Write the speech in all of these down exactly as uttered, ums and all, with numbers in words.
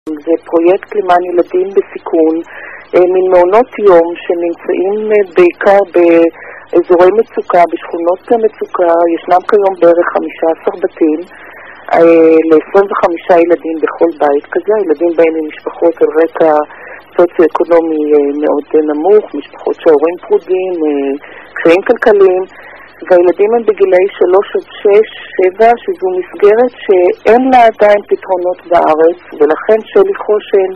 זה פרויקט למען ילדים בסיכון, מין מעונות יום שנמצאים בעיקר באזורי מצוקה, בשכונות מצוקה. ישנם כיום בערך חמישה עשר בתים, ל-עשרים וחמישה ילדים בכל בית כזה. ילדים באים ממשפחות על רקע סוציו-אקונומי מאוד נמוך, משפחות שההורים פרודים, קשיים כלכליים, והילדים הם בגילי שלוש עד שש, שבע, שזו מסגרת שאין לה עדיין פתרונות בארץ, ולכן שלי חושן,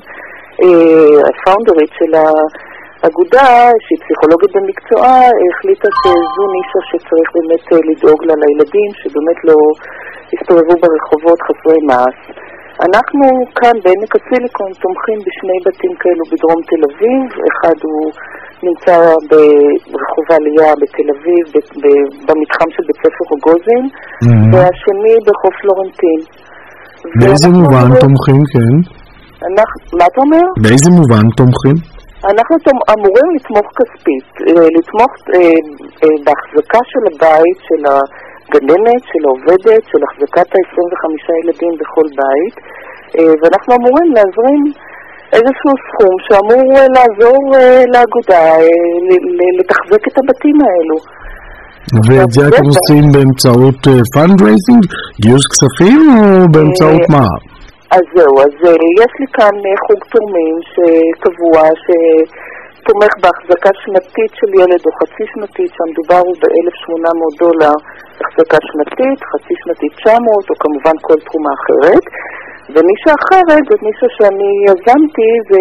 הפאונדרית של האגודה, שהיא פסיכולוגית במקצועה, החליטה שזו נישה שצריך באמת לדאוג לה לילדים, שבאמת לא הסתובבו ברחובות חסרי מעש. אנחנו כאן בעמק הסיליקון תומכים בשני בתים כאלו בדרום תל אביב. אחד הוא נמצא ברחוב העלייה בתל אביב, במתחם של בית ספר רוגוזין, mm-hmm. והשני בחוף פלורנטין. באיזה מובן תומכים, כן? אנחנו, מה אתה אומר? באיזה מובן תומכים? אנחנו אמורים לתמוך כספית, לתמוך אה, אה, בהחזקה של הבית, של הגננת, של העובדת, של החזקת ה-עשרים וחמישה ילדים בכל בית, אה, ואנחנו אמורים להזרים איזשהו סכום שאמור לעזור אה, לאגודה אה, לתחזק את הבתים האלו. ואת זה אתם עושים באמצעות פאנדרייזינג, גיוס כספים, או באמצעות מה? אז זהו, אז יש לי כאן חוג תורמים שקבוע, שתומך בהחזקה שנתית של ילד או חצי שנתית, שהמדובר הוא ב-אלף ושמונה מאות דולר החזקה שנתית, חצי שנתית תשע מאות, או כמובן כל תרומה אחרת. ונישה אחרת, זאת נישה שאני יזמתי, זה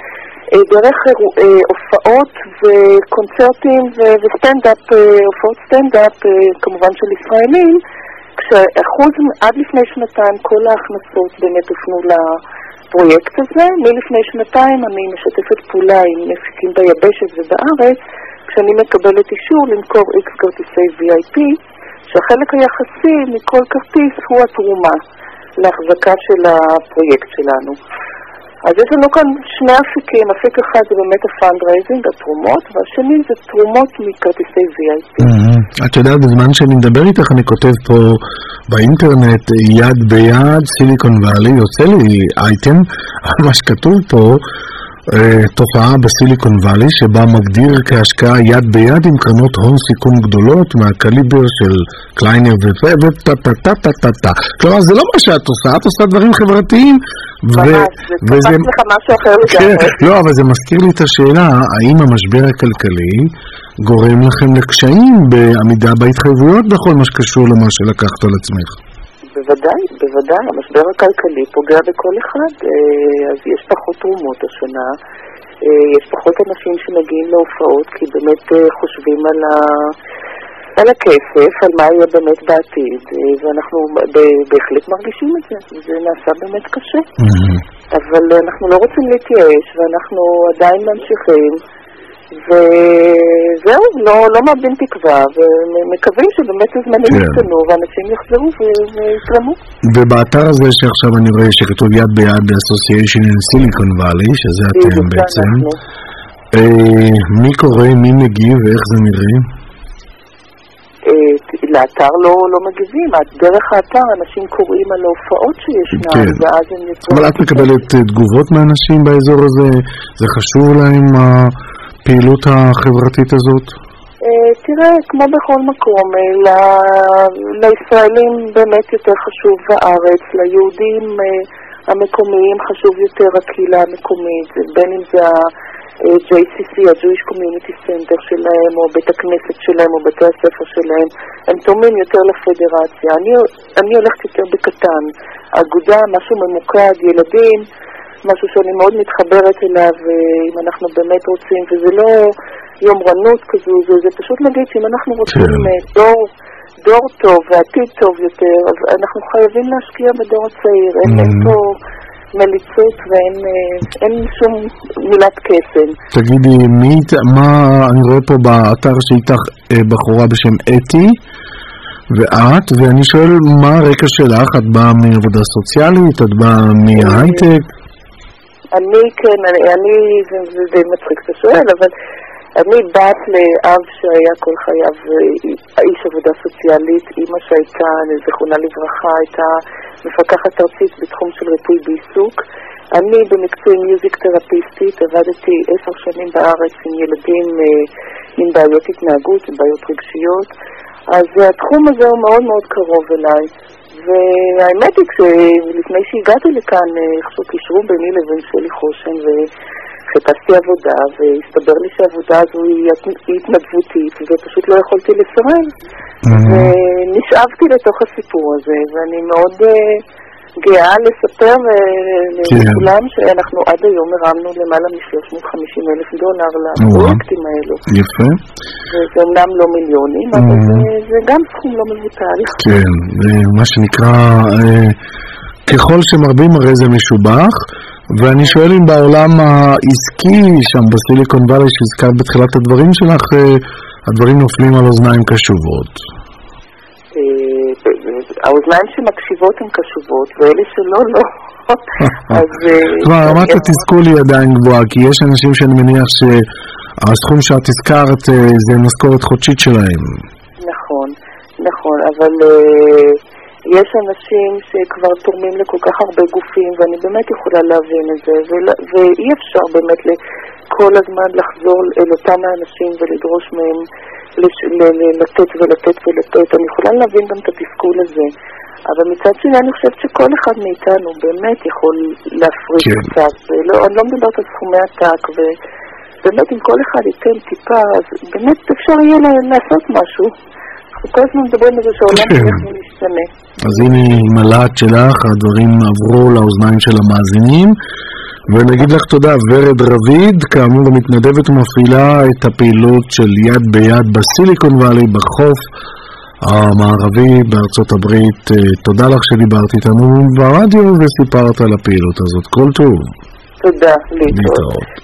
דרך הופעות וקונצרטים וסטנדאפ, הופעות סטנדאפ, כמובן של ישראלים, כשאחוז עד לפני שנתיים כל ההכנסות באמת הופנו לפרויקט הזה. מלפני שנתיים אני משתפת פעולה עם מפיקים ביבשת ובארץ, כשאני מקבלת אישור למכור X כרטיסי וי איי פי, שהחלק היחסי מכל כרטיס הוא התרומה להחזקה של הפרויקט שלנו. אז יש לנו כאן שני אפיקים, אפיק אחד זה באמת הפאנדרייזינג, התרומות, והשני זה תרומות מכרטיסי וי איי פי. את יודעת, בזמן שאני מדבר איתך, אני כותב פה באינטרנט יד ביד, סיליקון ואלי, יוצא לי אייטם, מה שכתוב פה, תופעה בסיליקון ואלי, שבה מגדיר כהשקעה יד ביד עם קרנות הון סיכון גדולות מהקליבר של קליינר וטה-טה-טה-טה-טה. כלומר, זה לא מה שאת עושה, את עושה דברים חברתיים. ממש, זה קפץ לך משהו אחר לגמרי. לא, אבל זה מזכיר לי את השאלה, האם המשבר הכלכלי גורם לכם לקשיים בעמידה בהתחייבויות בכל מה שקשור למה שלקחת על עצמך? בוודאי, בוודאי, המשבר הכלכלי פוגע בכל אחד, אז יש פחות תרומות השנה, יש פחות אנשים שמגיעים להופעות כי באמת חושבים על, ה... על הכסף, על מה יהיה באמת בעתיד, ואנחנו בהחלט מרגישים את זה, זה נעשה באמת קשה, mm-hmm. אבל אנחנו לא רוצים להתייאש ואנחנו עדיין ממשיכים, וזהו, לא, לא מאבדים תקווה, ומקווים שבאמת הזמנים ישתנו, ואנשים יחזרו ויסלמו. ובאתר הזה שעכשיו אני רואה שכתוב יד ביד Association in Silicon Valley, שזה אתם בעצם, מי קורא, מי מגיב ואיך זה נראה? לאתר לא, לא מגיבים, דרך האתר אנשים קוראים על ההופעות שישנם, ואז הם יצאו... אבל את מקבלת תגובות מאנשים באזור הזה? זה חשוב להם הפעילות החברתית הזאת? תראה, כמו בכל מקום, לישראלים באמת יותר חשוב הארץ, ליהודים המקומיים חשוב יותר הקהילה המקומית, בין אם זה ה-ג'יי סי סי, ה-Jewish Community Center שלהם, או בית הכנסת שלהם, או בתי הספר שלהם, הם תורמים יותר לפדרציה. אני, אני הולכת יותר בקטן. האגודה, משהו ממוקד, ילדים, משהו שאני מאוד מתחברת אליו, אם אנחנו באמת רוצים, וזה לא יומרנות כזו, זה, זה פשוט להגיד שאם אנחנו רוצים דור, דור טוב ועתיד טוב יותר, אז אנחנו חייבים להשקיע בדור הצעיר, אין פה מליצות ואין אין שום מילת קסם. תגידי, מי, מה, אני רואה פה באתר שאיתך בחורה בשם אתי, ואת, ואני שואל מה הרקע שלך? את באה מעבודה סוציאלית? את באה מהייטק? אני, כן, אני, אני זה, זה די מצחיק שאתה שואל, אבל אני בת לאב שהיה כל חייו איש עבודה סוציאלית, אמא שהייתה, זכרונה לברכה, הייתה מפקחת ארצית בתחום של ריפוי בעיסוק. אני במקצועי מיוזיק תרפיסטית, עבדתי עשר שנים בארץ עם ילדים עם בעיות התנהגות, עם בעיות רגשיות, אז התחום הזה הוא מאוד מאוד קרוב אליי. והאמת היא, לפני שהגעתי לכאן, איכשהו קישרו ביני לבין שלי חושן, וחיפשתי עבודה, והסתבר לי שהעבודה הזו היא התנדבותית, ופשוט לא יכולתי לסרב. ונשאבתי לתוך הסיפור הזה, ואני מאוד גאה לספר לכולם שאנחנו עד היום הרמנו למעלה מ-שלוש מאות וחמישים אלף דולר לפרויקטים האלו. יפה. וזה אומנם לא מיליונים, אבל זה גם סכום לא מבוטל. כן, מה שנקרא, ככל שמרבים הרי זה משובח, ואני שואל אם בעולם העסקי, שם בסיליקון ואלי שהזכרת בתחילת הדברים שלך, הדברים נופלים על אוזניים קשובות. האוזניים שמקשיבות הן קשובות, ואלה שלא, לא. כבר, רמת התסכול היא עדיין גבוהה, כי יש אנשים שאני מניח שהסכום שאת הזכרת זה משכורת חודשית שלהם. נכון, נכון, אבל יש אנשים שכבר תורמים לכל כך הרבה גופים, ואני באמת יכולה להבין את זה, ואי אפשר באמת כל הזמן לחזור אל אותם האנשים ולדרוש מהם לתת ולתת ולתת. אני יכולה להבין גם את התסכול הזה, אבל מצד שני אני חושבת שכל אחד מאיתנו באמת יכול להפריד קצת. אני לא מדברת על סכומי עתק, ובאמת אם כל אחד ייתן טיפה, אז באמת אפשר יהיה לעשות משהו. אנחנו כל הזמן מדברים על זה שהעולם הולך ולהשתנה. אז הנה עם הלהט שלך, הדברים עברו לאוזניים של המאזינים, ונגיד לך תודה. ורד רביד, כאמור מתנדבת ומפעילה את הפעילות של יד ביד בסיליקון ואלי בחוף המערבי בארצות הברית. תודה לך שדיברת איתנו ברדיו וסיפרת על הפעילות הזאת. כל טוב. תודה, להתראות.